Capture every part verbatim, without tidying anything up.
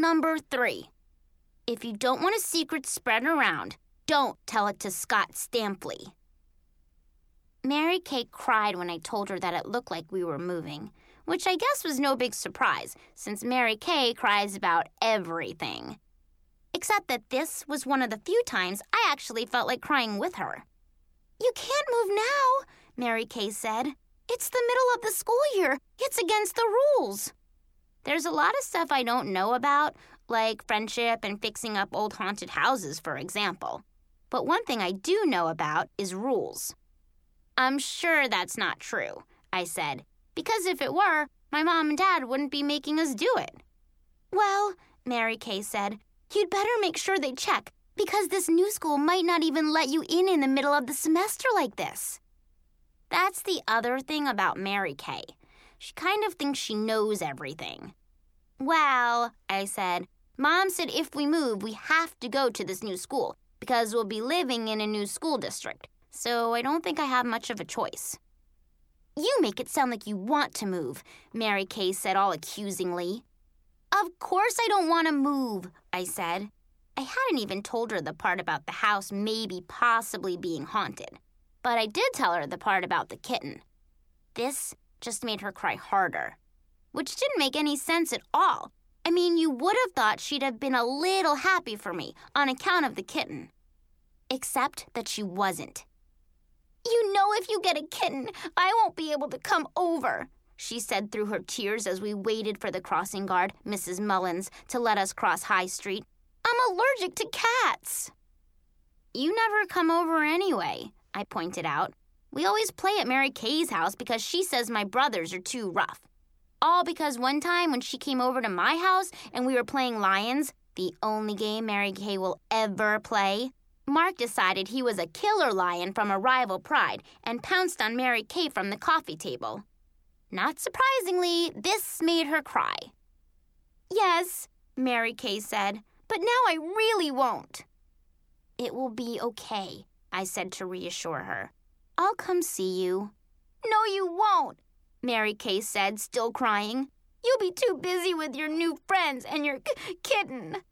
number three. If you don't want a secret spread around, don't tell it to Scott Stampley. Mary Kay cried when I told her that it looked like we were moving, which I guess was no big surprise, since Mary Kay cries about everything. Except that this was one of the few times I actually felt like crying with her. "You can't move now," Mary Kay said. "It's the middle of the school year. It's against the rules." There's a lot of stuff I don't know about, like friendship and fixing up old haunted houses, for example. But one thing I do know about is rules. "I'm sure that's not true," I said, "because if it were, my mom and dad wouldn't be making us do it." "Well," Mary Kay said, "you'd better make sure they check, because this new school might not even let you in in the middle of the semester like this." That's the other thing about Mary Kay. She kind of thinks she knows everything. "Well," I said, "Mom said if we move, we have to go to this new school, because we'll be living in a new school district. So I don't think I have much of a choice." "You make it sound like you want to move," Mary Kay said all accusingly. "Of course I don't want to move," I said. I hadn't even told her the part about the house maybe possibly being haunted. But I did tell her the part about the kitten. This just made her cry harder, which didn't make any sense at all. I mean, you would have thought she'd have been a little happy for me on account of the kitten. Except that she wasn't. "You know if you get a kitten, I won't be able to come over," she said through her tears as we waited for the crossing guard, Missus Mullins, to let us cross High Street. "I'm allergic to cats." "You never come over anyway," I pointed out. "We always play at Mary Kay's house because she says my brothers are too rough. All because one time when she came over to my house and we were playing Lions, the only game Mary Kay will ever play, Mark decided he was a killer lion from a rival pride and pounced on Mary Kay from the coffee table. Not surprisingly, this made her cry. "Yes," Mary Kay said, "but now I really won't." "It will be okay," I said to reassure her. "I'll come see you." "No, you won't," Mary Kay said, still crying. "You'll be too busy with your new friends and your k- kitten."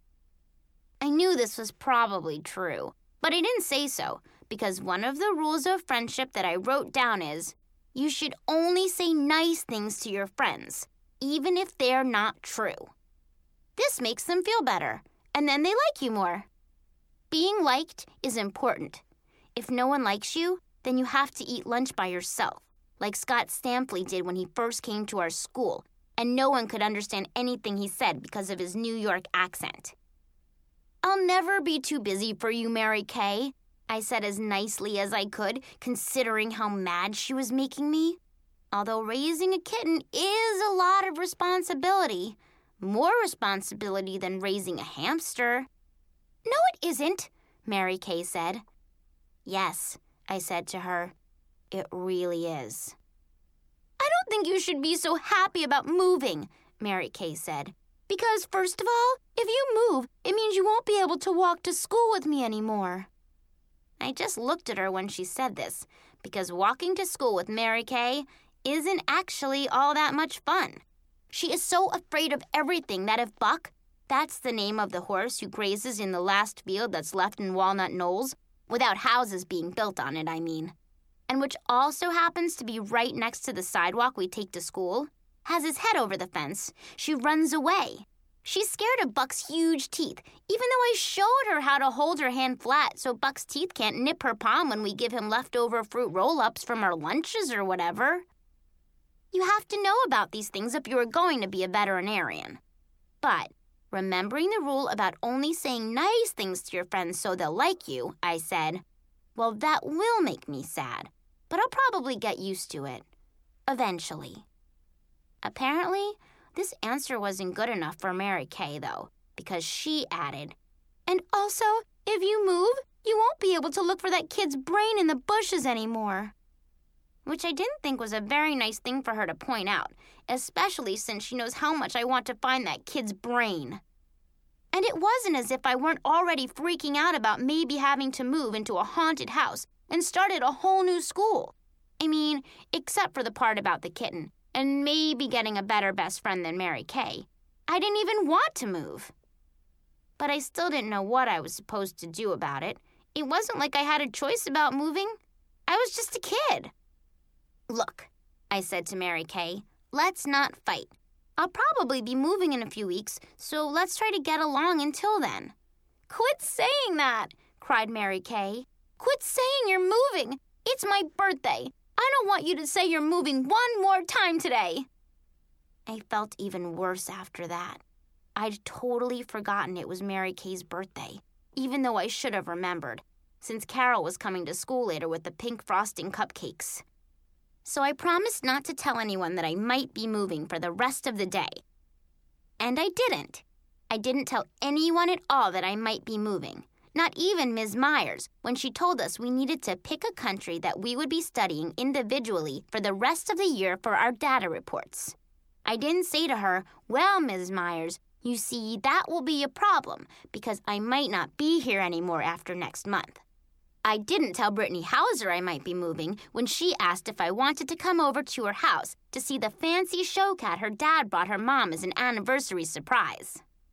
I knew this was probably true, but I didn't say so, because one of the rules of friendship that I wrote down is, you should only say nice things to your friends, even if they're not true. This makes them feel better, and then they like you more. Being liked is important. If no one likes you, then you have to eat lunch by yourself, like Scott Stampley did when he first came to our school, and no one could understand anything he said because of his New York accent. "I'll never be too busy for you, Mary Kay," I said as nicely as I could, considering how mad she was making me. Although raising a kitten is a lot of responsibility, more responsibility than raising a hamster. "No, it isn't," Mary Kay said. "Yes," I said to her, "it really is." "I don't think you should be so happy about moving," Mary Kay said. "Because, first of all, if you move, it means you won't be able to walk to school with me anymore." I just looked at her when she said this, because walking to school with Mary Kay isn't actually all that much fun. She is so afraid of everything that if Buck, that's the name of the horse who grazes in the last field that's left in Walnut Knolls, without houses being built on it, I mean, and which also happens to be right next to the sidewalk we take to school, has his head over the fence, she runs away. She's scared of Buck's huge teeth, even though I showed her how to hold her hand flat so Buck's teeth can't nip her palm when we give him leftover fruit roll-ups from our lunches or whatever. You have to know about these things if you are going to be a veterinarian. But remembering the rule about only saying nice things to your friends so they'll like you, I said, well, that will make me sad, but I'll probably get used to it. Eventually. Apparently, this answer wasn't good enough for Mary Kay, though, because she added, "And also, if you move, you won't be able to look for that kid's brain in the bushes anymore." Which I didn't think was a very nice thing for her to point out, especially since she knows how much I want to find that kid's brain. And it wasn't as if I weren't already freaking out about maybe having to move into a haunted house and start at a whole new school. I mean, except for the part about the kitten, and maybe getting a better best friend than Mary Kay. I didn't even want to move. but I still didn't know what I was supposed to do about it. It wasn't like I had a choice about moving. I was just a kid. Look, I said to Mary Kay, let's not fight. I'll probably be moving in a few weeks, so let's try to get along until then. Quit saying that, cried Mary Kay. Quit saying you're moving. It's my birthday. I don't want you to say you're moving one more time today. I felt even worse after that. I'd totally forgotten it was Mary Kay's birthday, even though I should have remembered, since Carol was coming to school later with the pink frosting cupcakes. So I promised not to tell anyone that I might be moving for the rest of the day. And I didn't. I didn't tell anyone at all that I might be moving, not even Miz Myers, when she told us we needed to pick a country that we would be studying individually for the rest of the year for our data reports. I didn't say to her, well, Miz Myers, you see, that will be a problem because I might not be here anymore after next month. I didn't tell Brittany Hauser I might be moving when she asked if I wanted to come over to her house to see the fancy show cat her dad brought her mom as an anniversary surprise.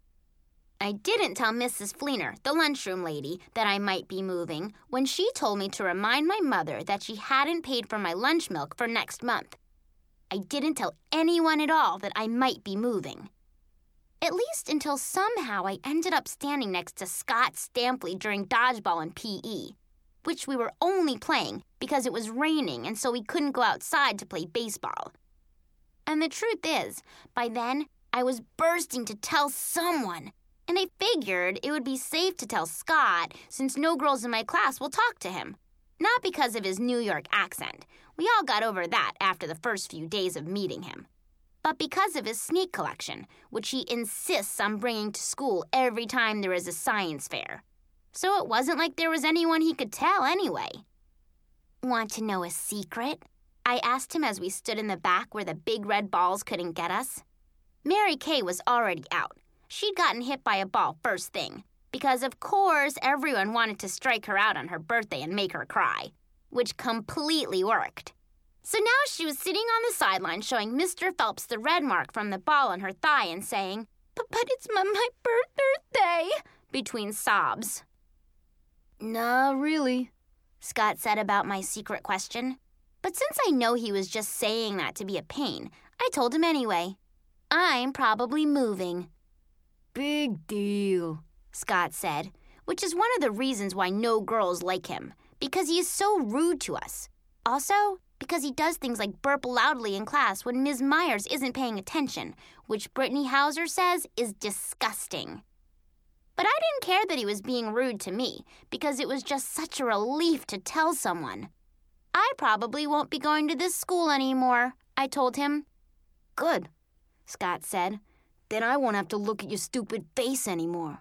I didn't tell Missus Fleener, the lunchroom lady, that I might be moving when she told me to remind my mother that she hadn't paid for my lunch milk for next month. I didn't tell anyone at all that I might be moving. At least until somehow I ended up standing next to Scott Stampley during dodgeball in P E, which we were only playing because it was raining and so we couldn't go outside to play baseball. And the truth is, by then, I was bursting to tell someone, and I figured it would be safe to tell Scott since no girls in my class will talk to him. Not because of his New York accent. We all got over that after the first few days of meeting him. But because of his snake collection, which he insists on bringing to school every time there is a science fair. So it wasn't like there was anyone he could tell anyway. Want to know a secret? I asked him as we stood in the back where the big red balls couldn't get us. Mary Kay was already out. She'd gotten hit by a ball first thing, because of course everyone wanted to strike her out on her birthday and make her cry, which completely worked. So now she was sitting on the sideline showing Mister Phelps the red mark from the ball on her thigh and saying, But, but it's my, my birthday, between sobs. No, really, Scott said about my secret question. But since I know he was just saying that to be a pain, I told him anyway. I'm probably moving. Big deal, Scott said, which is one of the reasons why no girls like him, because he is so rude to us. Also, because he does things like burp loudly in class when Miz Myers isn't paying attention, which Brittany Hauser says is disgusting. But I didn't care that he was being rude to me, because it was just such a relief to tell someone. I probably won't be going to this school anymore, I told him. Good, Scott said. Then I won't have to look at your stupid face anymore.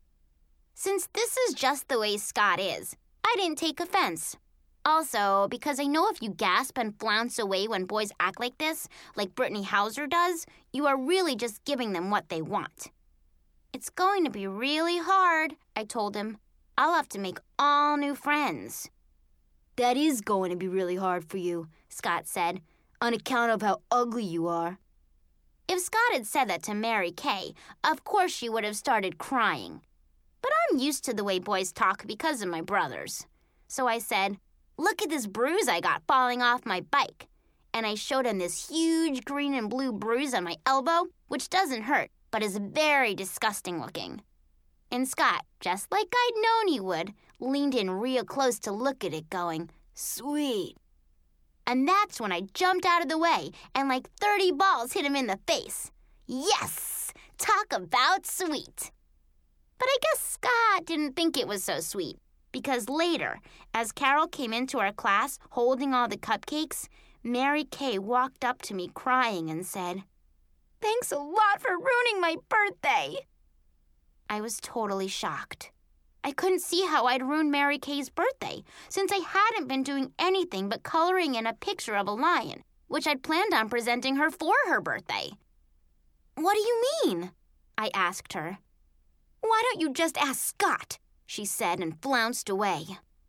Since this is just the way Scott is, I didn't take offense. Also, because I know if you gasp and flounce away when boys act like this, like Brittany Hauser does, you are really just giving them what they want. It's going to be really hard, I told him. I'll have to make all new friends. That is going to be really hard for you, Scott said, on account of how ugly you are. If Scott had said that to Mary Kay, of course she would have started crying. But I'm used to the way boys talk because of my brothers. So I said, Look at this bruise I got falling off my bike. And I showed him this huge green and blue bruise on my elbow, which doesn't hurt, but is very disgusting looking. And Scott, just like I'd known he would, leaned in real close to look at it going, Sweet. And that's when I jumped out of the way and like thirty balls hit him in the face. Yes! Talk about sweet. But I guess Scott didn't think it was so sweet. Because later, as Carol came into our class holding all the cupcakes, Mary Kay walked up to me crying and said, Thanks a lot for ruining my birthday. I was totally shocked. I couldn't see how I'd ruined Mary Kay's birthday, since I hadn't been doing anything but coloring in a picture of a lion, which I'd planned on presenting her for her birthday. What do you mean? I asked her. Why don't you just ask Scott? She said and flounced away.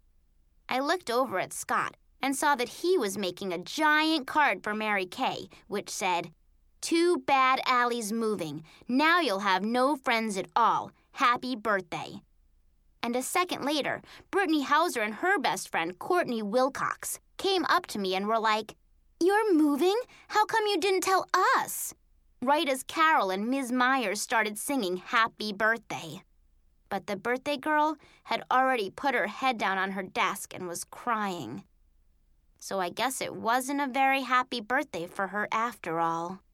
I looked over at Scott and saw that he was making a giant card for Mary Kay, which said, Too bad Allie's moving. Now you'll have no friends at all. happy birthday. And a second later, Brittany Hauser and her best friend, Courtney Wilcox, came up to me and were like, "You're moving? How come you didn't tell us?" Right as Carol and Miz Myers started singing Happy Birthday. But the birthday girl had already put her head down on her desk and was crying. So I guess it wasn't a very happy birthday for her after all.